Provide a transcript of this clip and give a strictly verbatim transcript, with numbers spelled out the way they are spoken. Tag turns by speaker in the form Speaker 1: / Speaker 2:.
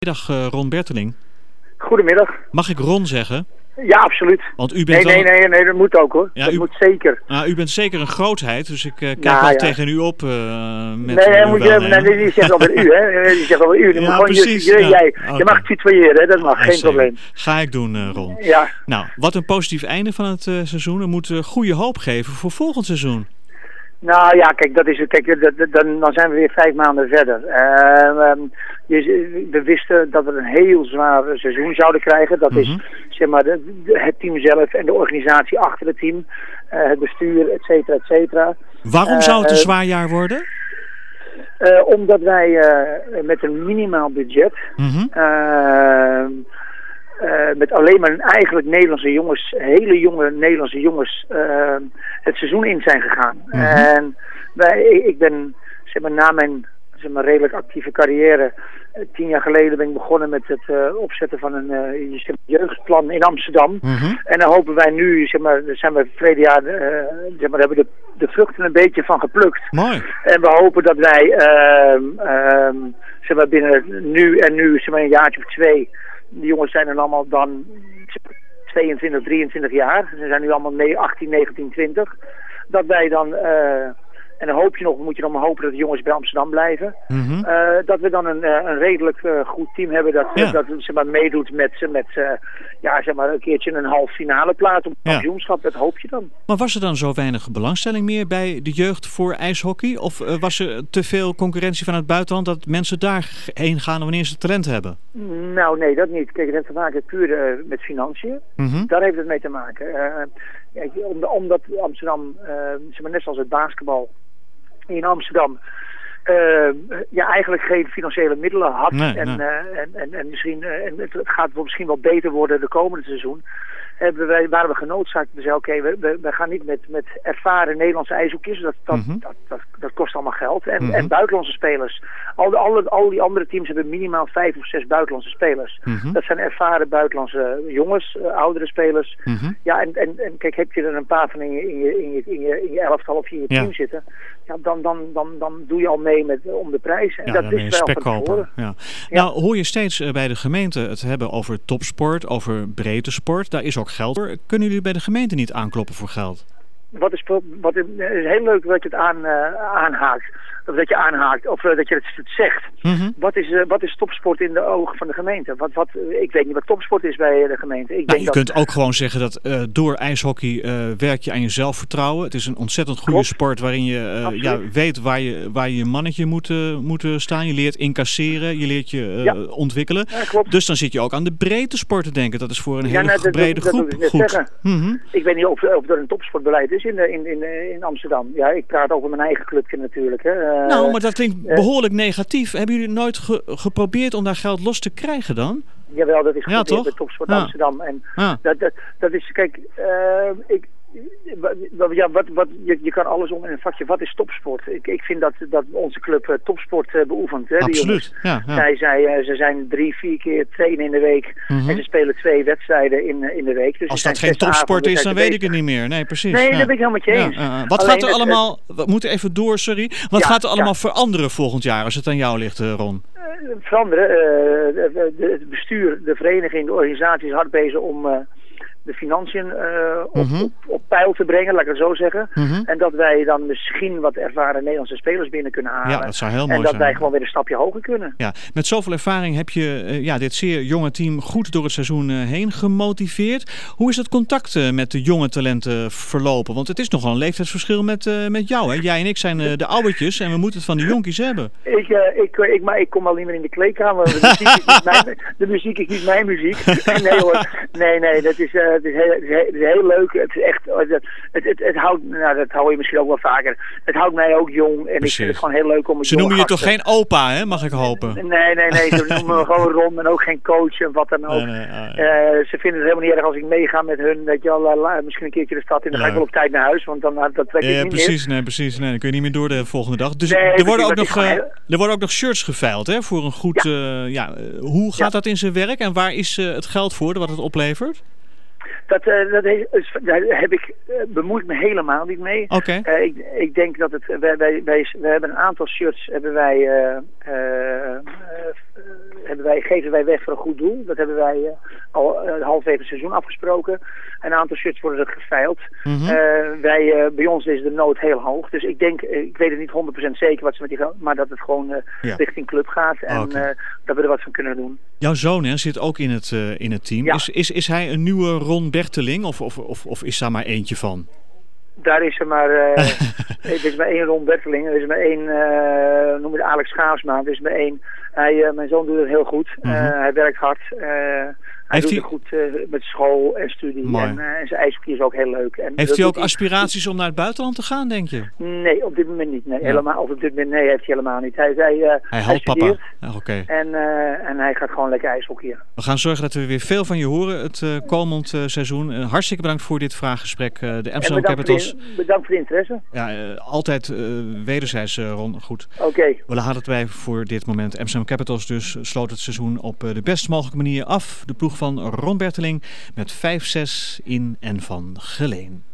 Speaker 1: Middag uh, Ron Berteling.
Speaker 2: Goedemiddag.
Speaker 1: Mag ik Ron zeggen?
Speaker 2: Ja, absoluut.
Speaker 1: Want u bent
Speaker 2: nee,
Speaker 1: wel...
Speaker 2: nee, nee, nee, dat moet ook hoor.
Speaker 1: Ja,
Speaker 2: dat
Speaker 1: u...
Speaker 2: moet zeker.
Speaker 1: Nou, u bent zeker een grootheid, dus ik uh, kijk
Speaker 2: nou,
Speaker 1: wel
Speaker 2: ja.
Speaker 1: tegen u op uh, met
Speaker 2: Nee,
Speaker 1: uh,
Speaker 2: moet je, nee, nee, die zegt alweer u, hè. Die zegt alweer u. Dan
Speaker 1: ja,
Speaker 2: moet gewoon
Speaker 1: precies.
Speaker 2: Je, je,
Speaker 1: ja.
Speaker 2: jij,
Speaker 1: okay.
Speaker 2: je mag tutoyeren, hè. Dat mag,
Speaker 1: ah,
Speaker 2: geen
Speaker 1: zeker.
Speaker 2: probleem.
Speaker 1: Ga ik doen, uh, Ron.
Speaker 2: Ja.
Speaker 1: Nou, wat een positief einde van het uh, seizoen. Er moet uh, goede hoop geven voor volgend seizoen.
Speaker 2: Nou ja, kijk, dat is het. Kijk, dat, dat, dan, dan zijn we weer vijf maanden verder. Uh, um, je, we wisten dat we een heel zwaar seizoen zouden krijgen. Dat mm-hmm. is zeg maar de, de, het team zelf en de organisatie achter het team, uh, het bestuur, et cetera, et cetera.
Speaker 1: Waarom uh, zou het een zwaar jaar worden?
Speaker 2: Uh, omdat wij uh, met een minimaal budget, mm-hmm. uh, uh, met alleen maar eigenlijk Nederlandse jongens, hele jonge Nederlandse jongens, uh, het seizoen in zijn gegaan. Mm-hmm. En wij, ik ben, zeg maar, na mijn zeg maar, redelijk actieve carrière, uh, tien jaar geleden ben ik begonnen met het uh, opzetten van een uh, zeg maar, jeugdplan in Amsterdam. Mm-hmm. En dan hopen wij nu, zeg maar, daar zijn we verleden jaar, uh, zeg maar, hebben we de, de vruchten een beetje van geplukt.
Speaker 1: Mooi.
Speaker 2: En we hopen dat wij, uh, uh, zeg maar, binnen nu en nu, zeg maar, een jaartje of twee, die jongens zijn dan allemaal dan tweeëntwintig, drieëntwintig jaar. Ze zijn nu allemaal achttien, negentien, twintig. Dat wij dan, uh, en dan hoop je nog, moet je dan maar hopen dat de jongens bij Amsterdam blijven. Mm-hmm. Uh, dat we dan een, uh, een redelijk uh, goed team hebben dat, ja. dat zeg maar, meedoet met, met uh, ja, zeg maar, een keertje een half finale plaats op het kampioenschap. Ja. Dat hoop je dan.
Speaker 1: Maar was er dan zo weinig belangstelling meer bij de jeugd voor ijshockey? Of uh, was er te veel concurrentie van het buitenland dat mensen daarheen gaan wanneer ze talent hebben?
Speaker 2: Nou nee, dat niet. Kijk, het heeft te maken puur uh, met financiën. Mm-hmm. Daar heeft het mee te maken. Uh, ja, omdat Amsterdam, uh, zeg maar, net zoals het basketbal in Amsterdam, uh, ja, eigenlijk geen financiële middelen had. Nee, en, nee. Uh, en, en, en, misschien, uh, en het gaat misschien wel beter worden de komende seizoen. Hebben wij, waren we genoodzaakt te zeggen, oké, okay, we, we, we gaan niet met, met ervaren Nederlandse ijshoekers. Dat, dat, mm-hmm. dat, dat, dat kost allemaal geld. En, mm-hmm. en buitenlandse spelers. Al, de, alle, al die andere teams hebben minimaal vijf of zes buitenlandse spelers. Mm-hmm. Dat zijn ervaren buitenlandse jongens, uh, oudere spelers. Mm-hmm. Ja, en, en, en kijk, heb je er een paar van in je, in je, in je, in je, in je elftal of in je team ja. zitten, ja, dan, dan, dan, dan doe je al mee met, om de prijs. En
Speaker 1: ja,
Speaker 2: dat is wel van tevoren.
Speaker 1: Ja. Ja. Nou, hoor je steeds uh, bij de gemeente het hebben over topsport, over breedte sport. Daar is ook geld voor. Kunnen jullie bij de gemeente niet aankloppen voor geld?
Speaker 2: Wat is, wat is, is heel leuk dat je het aan, uh, aanhaakt. Of dat je aanhaakt, of uh, dat je het zegt. Mm-hmm. Wat is, uh, wat is topsport in de ogen van de gemeente? Wat, wat, uh, ik weet niet wat topsport is bij de gemeente. Ik
Speaker 1: nou,
Speaker 2: denk
Speaker 1: je
Speaker 2: dat...
Speaker 1: kunt ook gewoon zeggen dat uh, door ijshockey uh, werk je aan je zelfvertrouwen. Het is een ontzettend goede Klopt. sport waarin je uh, ja, weet waar je, waar je je mannetje moet, uh, moet staan. Je leert incasseren, je leert je uh, ja. ontwikkelen. Ja, dus dan zit je ook aan de breedte sport te denken. Dat is voor een hele ja, nou, brede dat, dat, groep
Speaker 2: dat
Speaker 1: goed.
Speaker 2: Mm-hmm. Ik weet niet of, of er een topsportbeleid is in, in, in, in Amsterdam. Ja, ik praat over mijn eigen clubje natuurlijk. Hè. Uh,
Speaker 1: nou, maar dat klinkt behoorlijk negatief. Hebben jullie nooit ge- geprobeerd om daar geld los te krijgen dan?
Speaker 2: Jawel, dat is geprobeerd
Speaker 1: ja,
Speaker 2: bij Topsport
Speaker 1: ja.
Speaker 2: Amsterdam. En
Speaker 1: ja.
Speaker 2: dat, dat, dat is, kijk, uh, ik... Ja, wat, wat, je, je kan alles om in een vakje. Wat is topsport? Ik, ik vind dat, dat onze club uh, topsport uh, beoefent. Hè,
Speaker 1: Absoluut. Ja, ja.
Speaker 2: Zij, zij, uh, ze zijn drie, vier keer trainen in de week. Mm-hmm. En ze spelen twee wedstrijden in, in de week. Dus
Speaker 1: als dat geen topsport is, dan weet ik het niet meer. Nee, precies.
Speaker 2: Nee,
Speaker 1: ja.
Speaker 2: dat ben ik helemaal met je eens.
Speaker 1: Ja, uh, wat Alleen gaat er het, allemaal... We moeten even door, sorry. Wat ja, gaat er allemaal ja. veranderen volgend jaar als het aan jou ligt, uh, Ron?
Speaker 2: Uh, veranderen. Uh, de, de, het bestuur, de vereniging, de organisatie is hard bezig om... Uh, de financiën uh, op, mm-hmm. op, op peil te brengen, laat ik het zo zeggen. Mm-hmm. En dat wij dan misschien wat ervaren Nederlandse spelers binnen kunnen halen.
Speaker 1: Ja, dat zou heel mooi
Speaker 2: en dat
Speaker 1: zijn.
Speaker 2: wij gewoon weer een stapje hoger kunnen.
Speaker 1: Ja, met zoveel ervaring heb je uh, ja, dit zeer jonge team goed door het seizoen uh, heen gemotiveerd. Hoe is het contact uh, met de jonge talenten verlopen? Want het is nogal een leeftijdsverschil met, uh, met jou. Hè? Jij en ik zijn uh, de oudertjes en we moeten het van de jonkies hebben.
Speaker 2: Ik, uh, ik, ik, maar ik kom al niet meer in de kleedkamer. De muziek is niet mijn, de muziek is niet mijn muziek. Nee hoor, nee, nee, dat is... Uh, Het is, heel, het, is heel, het is heel leuk. Het is echt. Het, het, het, het houdt. Nou, dat hou je misschien ook wel vaker. Het houdt mij ook jong. En Precies. ik vind het gewoon heel leuk om het
Speaker 1: Ze noemen je toch geen opa, hè? Mag ik hopen?
Speaker 2: Nee, nee, nee. Ze noemen me gewoon Ron en ook geen coach en wat dan ook. Nee, nee, ah, ja. uh, ze vinden het helemaal niet erg als ik meega met hun. Dat je al uh, misschien een keertje de stad in. Dan ja. ga ik wel op tijd naar huis, want dan uh, dat trek ik
Speaker 1: ja,
Speaker 2: niet
Speaker 1: precies,
Speaker 2: meer.
Speaker 1: Nee, precies. Nee, dan kun je niet meer door de volgende dag. Dus
Speaker 2: nee,
Speaker 1: er, worden ook
Speaker 2: precies,
Speaker 1: nog, uh,
Speaker 2: heel...
Speaker 1: er worden ook nog shirts geveild, hè? Voor een goed. Ja. Uh, ja, uh, hoe gaat ja. dat in zijn werk en waar is uh, het geld voor, wat het oplevert?
Speaker 2: Dat, uh, dat is, daar heb ik, uh, bemoei ik me helemaal niet mee.
Speaker 1: Okay.
Speaker 2: Uh, ik, ik denk dat het, wij, wij, wij, wij hebben een aantal shirts, hebben wij, uh, uh, uh, hebben wij, geven wij weg voor een goed doel. Dat hebben wij uh, al uh, halverwege het seizoen afgesproken. Een aantal shirts worden er geveild. Mm-hmm. uh, wij, uh, bij ons is de nood heel hoog. Dus ik denk, uh, ik weet het niet honderd procent zeker wat ze met die geld, maar dat het gewoon uh, ja. richting club gaat. En okay. uh, dat we er wat van kunnen doen.
Speaker 1: Jouw zoon hè, zit ook in het, uh, in het team. Ja. Is, is, is hij een nieuwe Ron Berteling of, of, of, of is daar maar eentje van?
Speaker 2: Daar is er maar, uh, er is maar één Ron Berteling, er is maar één, uh, noem het Alex Schaafsma, er is maar één. Hij, uh, mijn zoon doet het heel goed, uh, mm-hmm. hij werkt hard, uh, hij
Speaker 1: Heeft
Speaker 2: doet
Speaker 1: hij...
Speaker 2: het goed uh, met school en studie en, uh, en zijn ijshockey is ook heel leuk. En
Speaker 1: heeft hij ook aspiraties hij... om naar het buitenland te gaan, denk je?
Speaker 2: Nee, op dit moment niet. Nee, ja. helemaal, of op dit moment nee, heeft hij helemaal niet. Hij, hij, uh,
Speaker 1: hij helpt papa. Ja, okay.
Speaker 2: en, uh, en hij gaat gewoon lekker ijshockeyen.
Speaker 1: We gaan zorgen dat we weer veel van je horen het uh, komend uh, seizoen. Uh, hartstikke bedankt voor dit vraaggesprek. Uh, de Amsterdam Capitals.
Speaker 2: Voor de, bedankt voor de interesse.
Speaker 1: Ja, uh, altijd uh, wederzijds, uh, Ron. Goed.
Speaker 2: Oké. Okay.
Speaker 1: We laten het bij voor dit moment. Amsterdam Capitals dus sloot het seizoen op uh, de best mogelijke manier af. De ploeg van Ron Berteling met vijf zes in en van Geleen.